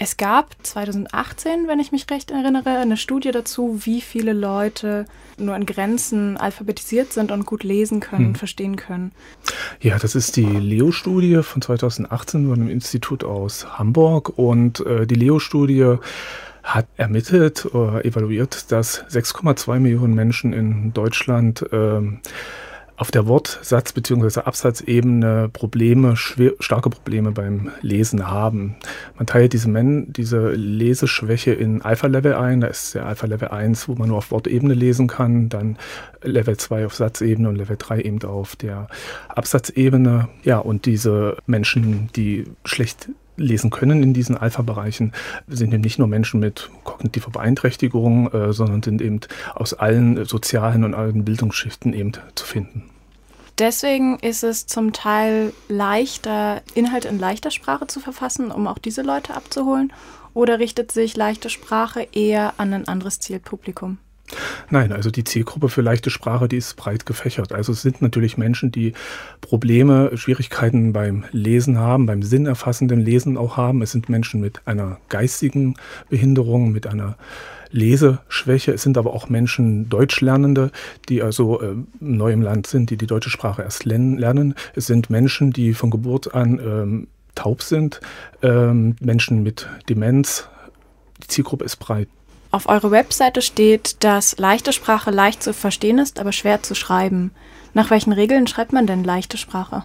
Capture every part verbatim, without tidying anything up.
Es gab zweitausendachtzehn, wenn ich mich recht erinnere, eine Studie dazu, wie viele Leute nur in Grenzen alphabetisiert sind und gut lesen können und hm. verstehen können. Ja, das ist die Leo-Studie von zweitausendachtzehn von einem Institut aus Hamburg. Und äh, die Leo-Studie hat ermittelt, äh, evaluiert, dass sechs Komma zwei Millionen Menschen in Deutschland äh, auf der Wortsatz- bzw. Absatzebene Probleme, schwer, starke Probleme beim Lesen haben. Man teilt diese, Men- diese Leseschwäche in Alpha-Level ein. Da ist der Alpha-Level eins, wo man nur auf Wortebene lesen kann, dann Level zwei auf Satzebene und Level drei eben auf der Absatzebene. Ja, und diese Menschen, die schlecht lesen können in diesen Alpha-Bereichen, sind eben nicht nur Menschen mit kognitiver Beeinträchtigung, äh, sondern sind eben aus allen sozialen und allen Bildungsschichten eben zu finden. Deswegen ist es zum Teil leichter, Inhalte in leichter Sprache zu verfassen, um auch diese Leute abzuholen? Oder richtet sich leichte Sprache eher an ein anderes Zielpublikum? Nein, also die Zielgruppe für leichte Sprache, die ist breit gefächert. Also es sind natürlich Menschen, die Probleme, Schwierigkeiten beim Lesen haben, beim sinnerfassenden Lesen auch haben. Es sind Menschen mit einer geistigen Behinderung, mit einer Leseschwäche. Es sind aber auch Menschen, Deutschlernende, die also äh, neu im Land sind, die die deutsche Sprache erst lernen. Es sind Menschen, die von Geburt an ähm, taub sind, ähm, Menschen mit Demenz. Die Zielgruppe ist breit. Auf eurer Webseite steht, dass leichte Sprache leicht zu verstehen ist, aber schwer zu schreiben. Nach welchen Regeln schreibt man denn leichte Sprache?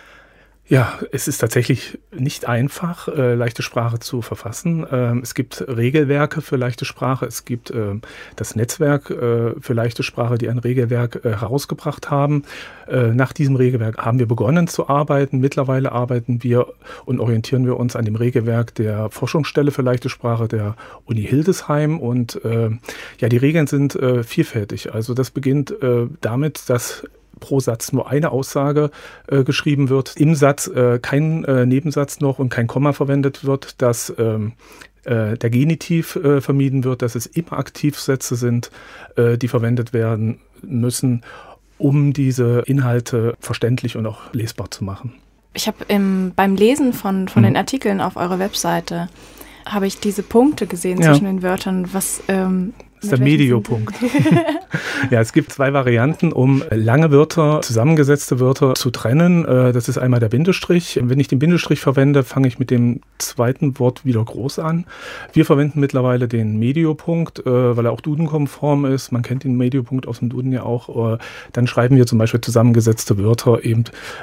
Ja, es ist tatsächlich nicht einfach, äh, leichte Sprache zu verfassen. Ähm, es gibt Regelwerke für leichte Sprache. Es gibt äh, das Netzwerk äh, für leichte Sprache, die ein Regelwerk äh, herausgebracht haben. Äh, nach diesem Regelwerk haben wir begonnen zu arbeiten. Mittlerweile arbeiten wir und orientieren wir uns an dem Regelwerk der Forschungsstelle für leichte Sprache der Uni Hildesheim. Und äh, ja, die Regeln sind äh, vielfältig. Also das beginnt äh, damit, dass pro Satz nur eine Aussage äh, geschrieben wird, im Satz äh, kein äh, Nebensatz noch und kein Komma verwendet wird, dass ähm, äh, der Genitiv äh, vermieden wird, dass es immer Aktivsätze sind, äh, die verwendet werden müssen, um diese Inhalte verständlich und auch lesbar zu machen. Ich habe beim Lesen von, von mhm. den Artikeln auf eurer Webseite, habe ich diese Punkte gesehen ja. zwischen den Wörtern, was... Ähm, Das ist der Mediopunkt. Ja, es gibt zwei Varianten, um lange Wörter, zusammengesetzte Wörter zu trennen. Das ist einmal der Bindestrich. Wenn ich den Bindestrich verwende, fange ich mit dem zweiten Wort wieder groß an. Wir verwenden mittlerweile den Mediopunkt, weil er auch dudenkonform ist. Man kennt den Mediopunkt aus dem Duden ja auch. Dann schreiben wir zum Beispiel zusammengesetzte Wörter eben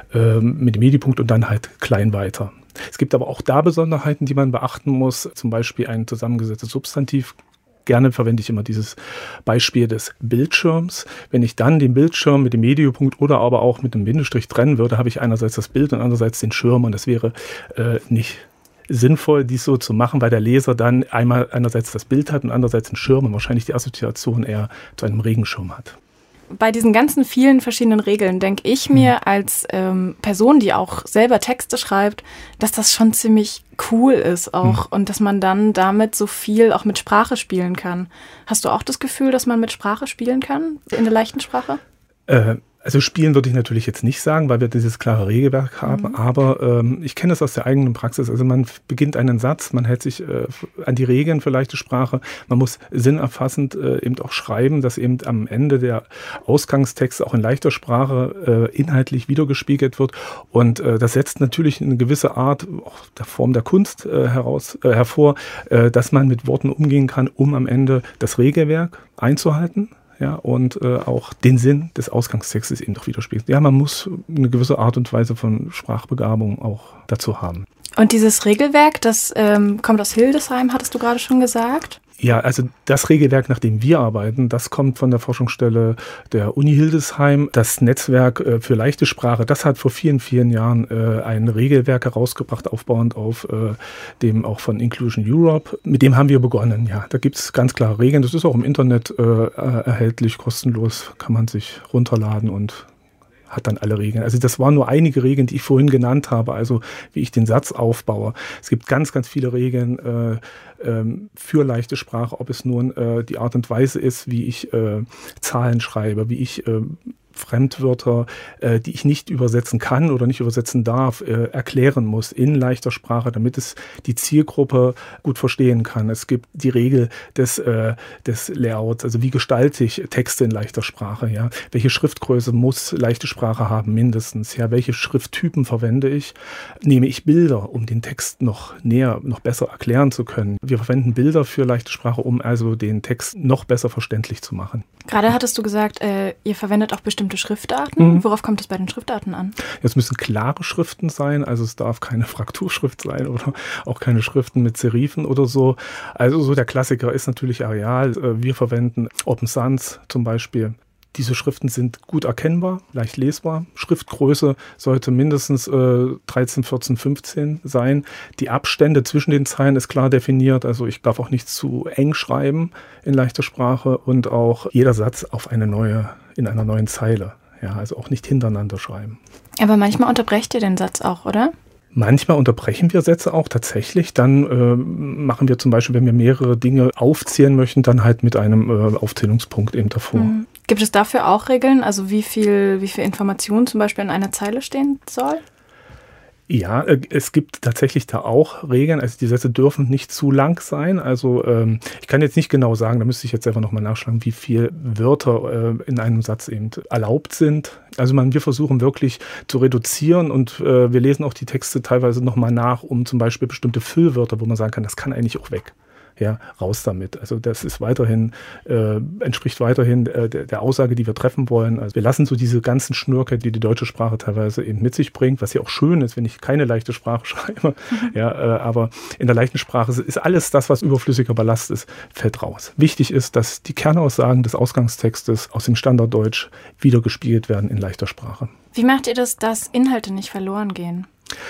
mit dem Mediopunkt und dann halt klein weiter. Es gibt aber auch da Besonderheiten, die man beachten muss. Zum Beispiel ein zusammengesetztes Substantiv. Gerne verwende ich immer dieses Beispiel des Bildschirms. Wenn ich dann den Bildschirm mit dem Mediopunkt oder aber auch mit einem Bindestrich trennen würde, habe ich einerseits das Bild und andererseits den Schirm. Und das wäre äh, nicht sinnvoll, dies so zu machen, weil der Leser dann einmal einerseits das Bild hat und andererseits den Schirm und wahrscheinlich die Assoziation eher zu einem Regenschirm hat. Bei diesen ganzen vielen verschiedenen Regeln denke ich mir mhm. als ähm, Person, die auch selber Texte schreibt, dass das schon ziemlich cool ist auch mhm. und dass man dann damit so viel auch mit Sprache spielen kann. Hast du auch das Gefühl, dass man mit Sprache spielen kann, in der leichten Sprache? Äh, Also spielen würde ich natürlich jetzt nicht sagen, weil wir dieses klare Regelwerk haben, mhm. aber ähm, ich kenne es aus der eigenen Praxis. Also man beginnt einen Satz, man hält sich äh, an die Regeln für leichte Sprache, man muss sinnerfassend äh, eben auch schreiben, dass eben am Ende der Ausgangstext auch in leichter Sprache äh, inhaltlich wiedergespiegelt wird und äh, das setzt natürlich eine gewisse Art auch der Form der Kunst äh, heraus, äh, hervor, äh, dass man mit Worten umgehen kann, um am Ende das Regelwerk einzuhalten. Ja, und äh, auch den Sinn des Ausgangstextes eben doch widerspiegelt. Ja, man muss eine gewisse Art und Weise von Sprachbegabung auch dazu haben. Und dieses Regelwerk, das ähm, kommt aus Hildesheim, hattest du gerade schon gesagt? Ja, also das Regelwerk, nach dem wir arbeiten, das kommt von der Forschungsstelle der Uni Hildesheim. Das Netzwerk äh, für leichte Sprache, das hat vor vielen, vielen Jahren äh, ein Regelwerk herausgebracht, aufbauend auf äh, dem auch von Inclusion Europe. Mit dem haben wir begonnen, ja. Da gibt es ganz klare Regeln. Das ist auch im Internet äh, erhältlich, kostenlos, kann man sich runterladen und hat dann alle Regeln. Also das waren nur einige Regeln, die ich vorhin genannt habe, also wie ich den Satz aufbaue. Es gibt ganz, ganz viele Regeln äh, ähm, für leichte Sprache, ob es nun äh, die Art und Weise ist, wie ich äh, Zahlen schreibe, wie ich äh, Fremdwörter, äh, die ich nicht übersetzen kann oder nicht übersetzen darf, äh, erklären muss in leichter Sprache, damit es die Zielgruppe gut verstehen kann. Es gibt die Regel des, äh, des Layouts, also wie gestalte ich Texte in leichter Sprache, ja? Welche Schriftgröße muss leichte Sprache haben mindestens, ja? Welche Schrifttypen verwende ich? Nehme ich Bilder, um den Text noch näher, noch besser erklären zu können? Wir verwenden Bilder für leichte Sprache, um also den Text noch besser verständlich zu machen. Gerade hattest du gesagt, äh, ihr verwendet auch bestimmte Schriftarten. Mhm. Worauf kommt es bei den Schriftarten an? Es müssen klare Schriften sein, also es darf keine Frakturschrift sein oder auch keine Schriften mit Serifen oder so. Also so der Klassiker ist natürlich Arial. Wir verwenden Open Sans zum Beispiel. Diese Schriften sind gut erkennbar, leicht lesbar. Schriftgröße sollte mindestens äh, dreizehn, vierzehn, fünfzehn sein. Die Abstände zwischen den Zeilen ist klar definiert. Also ich darf auch nicht zu eng schreiben in leichter Sprache und auch jeder Satz auf eine neue, in einer neuen Zeile. Ja, also auch nicht hintereinander schreiben. Aber manchmal unterbrecht ihr den Satz auch, oder? Manchmal unterbrechen wir Sätze auch tatsächlich. Dann äh, machen wir zum Beispiel, wenn wir mehrere Dinge aufzählen möchten, dann halt mit einem äh, Aufzählungspunkt eben davor. Mhm. Gibt es dafür auch Regeln, also wie viel, wie viel Information zum Beispiel in einer Zeile stehen soll? Ja, es gibt tatsächlich da auch Regeln. Also die Sätze dürfen nicht zu lang sein. Also ähm, ich kann jetzt nicht genau sagen, da müsste ich jetzt selber nochmal nachschlagen, wie viele Wörter äh, in einem Satz eben erlaubt sind. Also man, wir versuchen wirklich zu reduzieren und äh, wir lesen auch die Texte teilweise nochmal nach, um zum Beispiel bestimmte Füllwörter, wo man sagen kann, das kann eigentlich auch weg. Ja, raus damit. Also das ist weiterhin, äh, entspricht weiterhin äh, der, der Aussage, die wir treffen wollen. Also wir lassen so diese ganzen Schnörkel, die die deutsche Sprache teilweise eben mit sich bringt, was ja auch schön ist, wenn ich keine leichte Sprache schreibe. Mhm. Ja, äh, aber in der leichten Sprache ist alles das, was überflüssiger Ballast ist, fällt raus. Wichtig ist, dass die Kernaussagen des Ausgangstextes aus dem Standarddeutsch wiedergespiegelt werden in leichter Sprache. Wie macht ihr das, dass Inhalte nicht verloren gehen?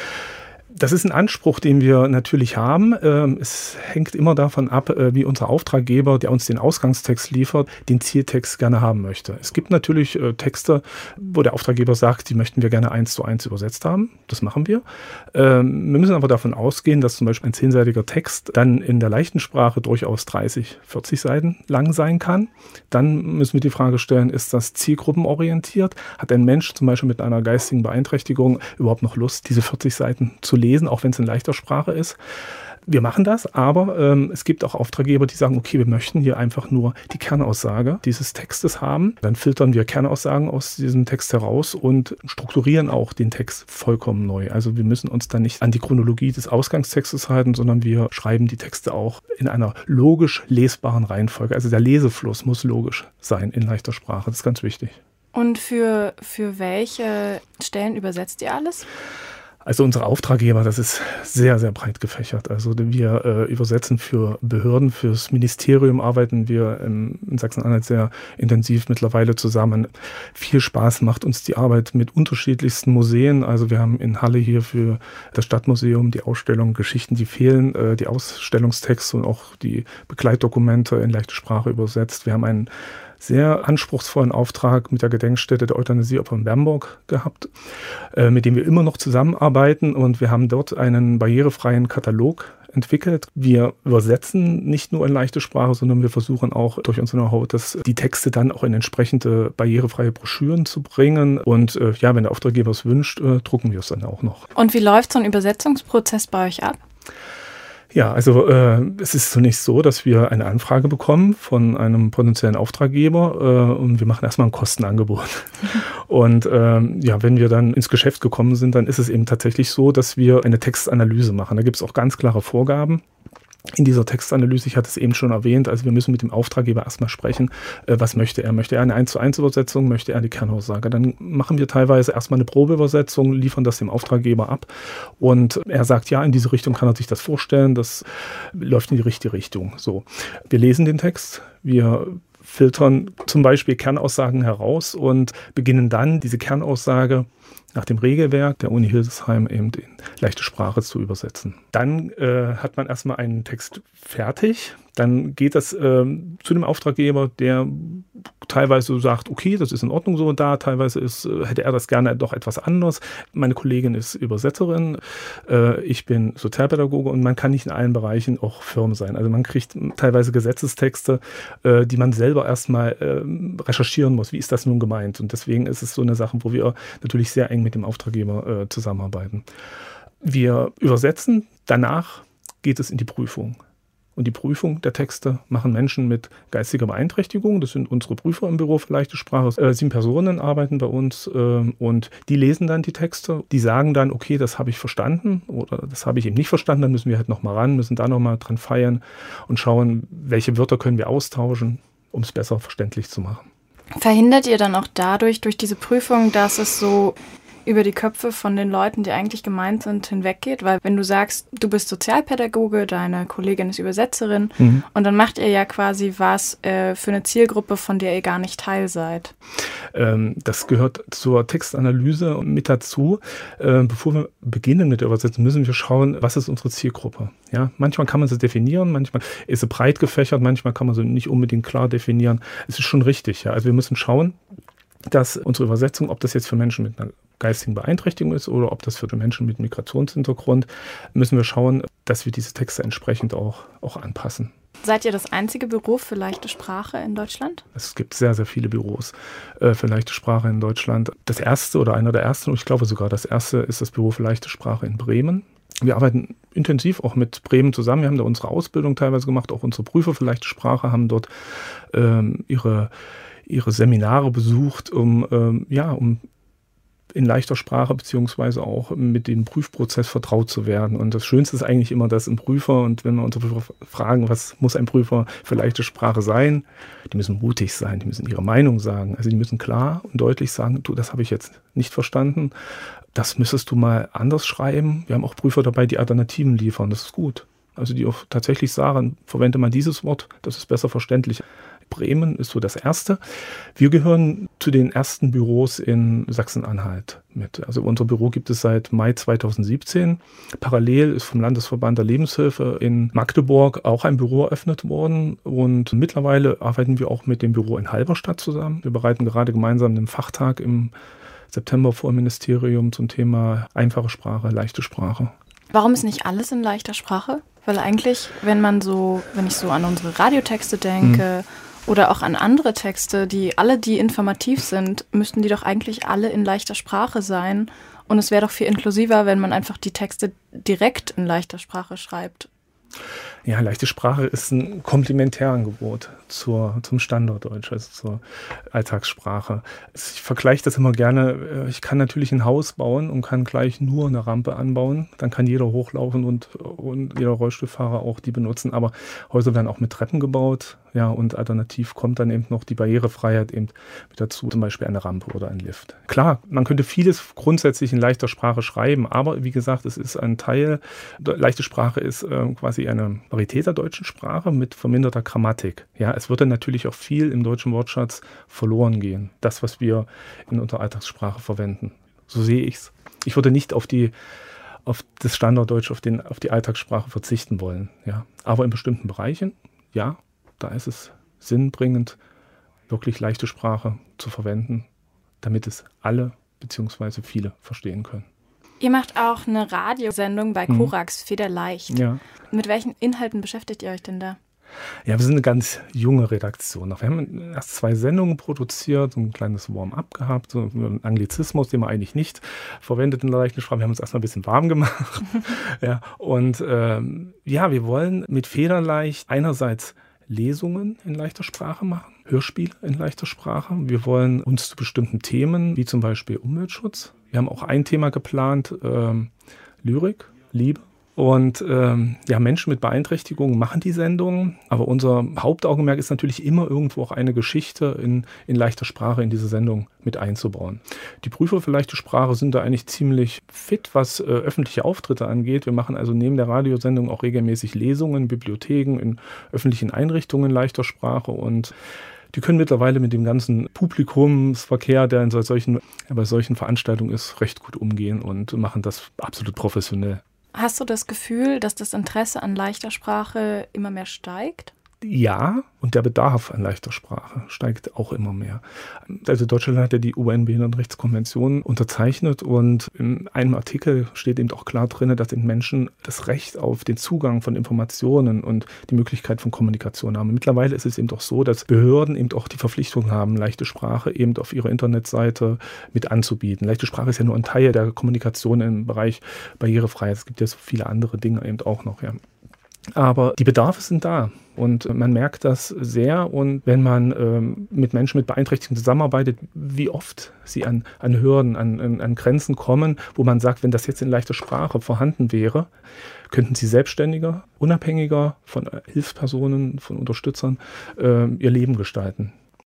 Das ist ein Anspruch, den wir natürlich haben. Es hängt immer davon ab, wie unser Auftraggeber, der uns den Ausgangstext liefert, den Zieltext gerne haben möchte. Es gibt natürlich Texte, wo der Auftraggeber sagt, die möchten wir gerne eins zu eins übersetzt haben. Das machen wir. Wir müssen aber davon ausgehen, dass zum Beispiel ein zehnseitiger Text dann in der leichten Sprache durchaus dreißig, vierzig Seiten lang sein kann. Dann müssen wir die Frage stellen, ist das zielgruppenorientiert? Hat ein Mensch zum Beispiel mit einer geistigen Beeinträchtigung überhaupt noch Lust, diese vierzig Seiten zu lesen? lesen, auch wenn es in leichter Sprache ist. Wir machen das, aber ähm, es gibt auch Auftraggeber, die sagen, okay, wir möchten hier einfach nur die Kernaussage dieses Textes haben. Dann filtern wir Kernaussagen aus diesem Text heraus und strukturieren auch den Text vollkommen neu. Also wir müssen uns dann nicht an die Chronologie des Ausgangstextes halten, sondern wir schreiben die Texte auch in einer logisch lesbaren Reihenfolge. Also der Lesefluss muss logisch sein in leichter Sprache. Das ist ganz wichtig. Und für, für welche Stellen übersetzt ihr alles? Also unsere Auftraggeber, das ist sehr, sehr breit gefächert. Also wir äh, übersetzen für Behörden, fürs Ministerium arbeiten wir in, in Sachsen-Anhalt sehr intensiv mittlerweile zusammen. Viel Spaß macht uns die Arbeit mit unterschiedlichsten Museen. Also wir haben in Halle hier für das Stadtmuseum die Ausstellung Geschichten, die fehlen, äh, die Ausstellungstexte und auch die Begleitdokumente in leichte Sprache übersetzt. Wir haben einen sehr anspruchsvollen Auftrag mit der Gedenkstätte der Euthanasieopfer in Bernburg gehabt, äh, mit dem wir immer noch zusammenarbeiten, und wir haben dort einen barrierefreien Katalog entwickelt. Wir übersetzen nicht nur in leichte Sprache, sondern wir versuchen auch durch unsere Know-how, dass die Texte dann auch in entsprechende barrierefreie Broschüren zu bringen, und äh, ja, wenn der Auftraggeber es wünscht, äh, drucken wir es dann auch noch. Und wie läuft so ein Übersetzungsprozess bei euch ab? Ja, also äh, es ist zunächst so, dass wir eine Anfrage bekommen von einem potenziellen Auftraggeber äh, und wir machen erstmal ein Kostenangebot. Mhm. Und ähm, ja, wenn wir dann ins Geschäft gekommen sind, dann ist es eben tatsächlich so, dass wir eine Textanalyse machen. Da gibt es auch ganz klare Vorgaben in dieser Textanalyse. Ich hatte es eben schon erwähnt, also wir müssen mit dem Auftraggeber erstmal sprechen, äh, was möchte er? Möchte er eine eins zu eins Übersetzung? Möchte er die Kernaussage? Dann machen wir teilweise erstmal eine Probeübersetzung, liefern das dem Auftraggeber ab und er sagt, ja, in diese Richtung kann er sich das vorstellen, das läuft in die richtige Richtung. So, wir lesen den Text, wir filtern zum Beispiel Kernaussagen heraus und beginnen dann diese Kernaussage nach dem Regelwerk der Uni Hildesheim eben in leichte Sprache zu übersetzen. Dann äh, hat man erstmal einen Text fertig. Dann geht das äh, zu dem Auftraggeber, der teilweise sagt, okay, das ist in Ordnung so und da, teilweise ist, hätte er das gerne doch etwas anders. Meine Kollegin ist Übersetzerin, äh, ich bin Sozialpädagoge und man kann nicht in allen Bereichen auch firm sein. Also man kriegt teilweise Gesetzestexte, äh, die man selber erstmal äh, recherchieren muss. Wie ist das nun gemeint? Und deswegen ist es so eine Sache, wo wir natürlich sehr eng mit dem Auftraggeber äh, zusammenarbeiten. Wir übersetzen, danach geht es in die Prüfung. Und die Prüfung der Texte machen Menschen mit geistiger Beeinträchtigung. Das sind unsere Prüfer im Büro für leichte Sprache. Äh, sieben Personen arbeiten bei uns äh, und die lesen dann die Texte. Die sagen dann, okay, das habe ich verstanden oder das habe ich eben nicht verstanden. Dann müssen wir halt nochmal ran, müssen da nochmal dran feiern und schauen, welche Wörter können wir austauschen, um es besser verständlich zu machen. Verhindert ihr dann auch dadurch, durch diese Prüfung, dass es so über die Köpfe von den Leuten, die eigentlich gemeint sind, hinweggeht? Weil wenn du sagst, du bist Sozialpädagoge, deine Kollegin ist Übersetzerin mhm. und dann macht ihr ja quasi was äh, für eine Zielgruppe, von der ihr gar nicht Teil seid. Ähm, das gehört zur Textanalyse mit dazu. Äh, bevor wir beginnen mit der Übersetzung, müssen wir schauen, was ist unsere Zielgruppe. Ja? Manchmal kann man sie definieren, manchmal ist sie breit gefächert, manchmal kann man sie nicht unbedingt klar definieren. Es ist schon richtig. Ja? Also wir müssen schauen, dass unsere Übersetzung, ob das jetzt für Menschen mit einer geistigen Beeinträchtigung ist oder ob das für Menschen mit Migrationshintergrund, müssen wir schauen, dass wir diese Texte entsprechend auch, auch anpassen. Seid ihr das einzige Büro für leichte Sprache in Deutschland? Es gibt sehr, sehr viele Büros äh, für leichte Sprache in Deutschland. Das erste oder einer der ersten, ich glaube sogar das erste, ist das Büro für leichte Sprache in Bremen. Wir arbeiten intensiv auch mit Bremen zusammen. Wir haben da unsere Ausbildung teilweise gemacht. Auch unsere Prüfer für leichte Sprache haben dort ähm, ihre, ihre Seminare besucht, um, ähm, ja, um in leichter Sprache beziehungsweise auch mit dem Prüfprozess vertraut zu werden. Und das Schönste ist eigentlich immer, dass ein Prüfer, und wenn wir unsere Prüfer fragen, was muss ein Prüfer für leichte Sprache sein, die müssen mutig sein, die müssen ihre Meinung sagen. Also die müssen klar und deutlich sagen, du, das habe ich jetzt nicht verstanden, das müsstest du mal anders schreiben. Wir haben auch Prüfer dabei, die Alternativen liefern, das ist gut. Also die auch tatsächlich sagen, verwende mal dieses Wort, das ist besser verständlich. Bremen ist so das erste. Wir gehören zu den ersten Büros in Sachsen-Anhalt mit. Also unser Büro gibt es seit Mai zweitausendsiebzehn. Parallel ist vom Landesverband der Lebenshilfe in Magdeburg auch ein Büro eröffnet worden. Und mittlerweile arbeiten wir auch mit dem Büro in Halberstadt zusammen. Wir bereiten gerade gemeinsam einen Fachtag im September vor dem Ministerium zum Thema einfache Sprache, leichte Sprache. Warum ist nicht alles in leichter Sprache? Weil eigentlich, wenn man so, wenn ich so an unsere Radiotexte denke, hm. oder auch an andere Texte, die alle, die informativ sind, müssten die doch eigentlich alle in leichter Sprache sein. Und es wäre doch viel inklusiver, wenn man einfach die Texte direkt in leichter Sprache schreibt. Ja, leichte Sprache ist ein Komplementärangebot zur, zum Standarddeutsch, also zur Alltagssprache. Ich vergleiche das immer gerne. Ich kann natürlich ein Haus bauen und kann gleich nur eine Rampe anbauen. Dann kann jeder hochlaufen und, und jeder Rollstuhlfahrer auch die benutzen. Aber Häuser werden auch mit Treppen gebaut. Ja, und alternativ kommt dann eben noch die Barrierefreiheit eben mit dazu, zum Beispiel eine Rampe oder ein Lift. Klar, man könnte vieles grundsätzlich in leichter Sprache schreiben, aber wie gesagt, es ist ein Teil, leichte Sprache ist äh, quasi eine Varietät der deutschen Sprache mit verminderter Grammatik. Ja, es würde natürlich auch viel im deutschen Wortschatz verloren gehen, das, was wir in unserer Alltagssprache verwenden. So sehe ich es. Ich würde nicht auf die auf das Standarddeutsch, auf, den, auf die Alltagssprache verzichten wollen. Ja. Aber in bestimmten Bereichen, ja, da ist es sinnbringend, wirklich leichte Sprache zu verwenden, damit es alle bzw. viele verstehen können. Ihr macht auch eine Radiosendung bei Mhm. Korax, Federleicht. Ja. Mit welchen Inhalten beschäftigt ihr euch denn da? Ja, wir sind eine ganz junge Redaktion. Wir haben erst zwei Sendungen produziert, so ein kleines Warm-up gehabt, so einen Anglizismus, den man eigentlich nicht verwendet in der leichten Sprache. Wir haben uns erstmal ein bisschen warm gemacht. ja, und ähm, ja, wir wollen mit Federleicht einerseits Lesungen in leichter Sprache machen, Hörspiele in leichter Sprache. Wir wollen uns zu bestimmten Themen, wie zum Beispiel Umweltschutz. Wir haben auch ein Thema geplant, ähm, Lyrik, Liebe. Und ähm, ja, Menschen mit Beeinträchtigungen machen die Sendungen, aber unser Hauptaugenmerk ist natürlich immer irgendwo auch eine Geschichte in, in leichter Sprache in diese Sendung mit einzubauen. Die Prüfer für leichte Sprache sind da eigentlich ziemlich fit, was äh, öffentliche Auftritte angeht. Wir machen also neben der Radiosendung auch regelmäßig Lesungen in Bibliotheken, in öffentlichen Einrichtungen in leichter Sprache und die können mittlerweile mit dem ganzen Publikumsverkehr, der in solchen, bei solchen Veranstaltungen ist, recht gut umgehen und machen das absolut professionell. Hast du das Gefühl, dass das Interesse an leichter Sprache immer mehr steigt? Ja, und der Bedarf an leichter Sprache steigt auch immer mehr. Also Deutschland hat ja die U N-Behindertenrechtskonvention unterzeichnet und in einem Artikel steht eben auch klar drin, dass den Menschen das Recht auf den Zugang von Informationen und die Möglichkeit von Kommunikation haben. Mittlerweile ist es eben doch so, dass Behörden eben auch die Verpflichtung haben, leichte Sprache eben auf ihrer Internetseite mit anzubieten. Leichte Sprache ist ja nur ein Teil der Kommunikation im Bereich Barrierefreiheit. Es gibt ja so viele andere Dinge eben auch noch, ja. Aber die Bedarfe sind da und man merkt das sehr. Und wenn man ähm, mit Menschen mit Beeinträchtigungen zusammenarbeitet, wie oft sie an, an Hürden, an, an, an Grenzen kommen, wo man sagt, wenn das jetzt in leichter Sprache vorhanden wäre, könnten sie selbstständiger, unabhängiger von Hilfspersonen, von Unterstützern äh, ihr Leben gestalten.